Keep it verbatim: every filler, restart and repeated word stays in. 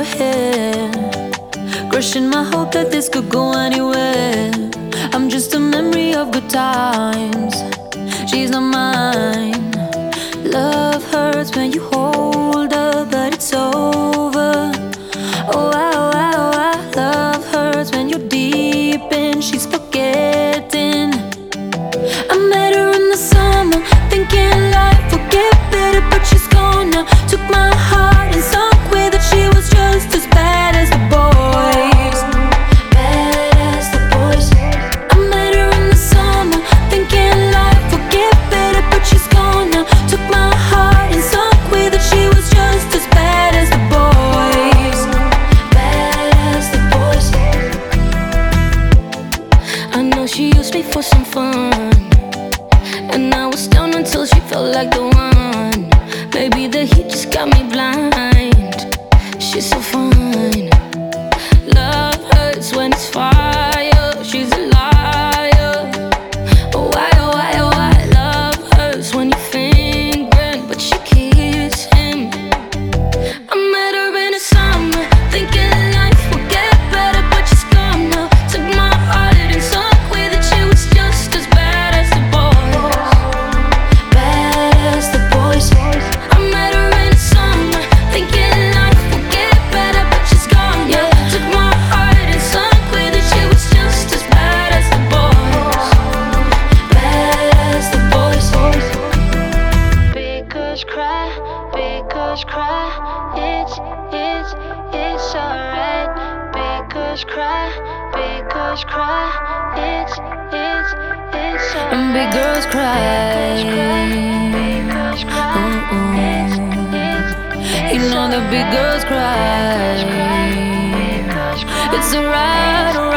your hair, crushing my hope that this could go anywhere. I'm just a memory of good times. She's not mine. Love hurts when you hold her, but it's over. Oh, wow, wow, wow. Love hurts when you're deep in, she's forgetting. I met her in the summer, thinking life would get better, but she's gone now. Took my heart and sunk with it. She was just as bad as the boys. Bad as the boys. I met her in the summer, thinking life would get better, but she's gone now. Took my heart and sunk with it. She was just as bad as the boys. Bad as the boys. I know she used me for some fun, and I was down until she felt like the one. Maybe the heat just got me blind. She's so fine. Love hurts when it's fire. She's a liar. Oh, why, oh, why, oh, why? Love hurts when you're fingering, but she keeps him. I met her in the summer, thinking life would get better, but she's gone now. Took my heart and sunk with it. She was just as bad as the boys. Bad as the boys. I met her in the summer, thinking life would get better, but she's gone now. Took my heart and sunk with it. She was just as bad as the boys. Bad as the boys. Because cry, because cry. It's, it's, it's alright. Because cry, because cry. It's, it's, it's alright. And big girls cry. You know that big girls cry. It's alright.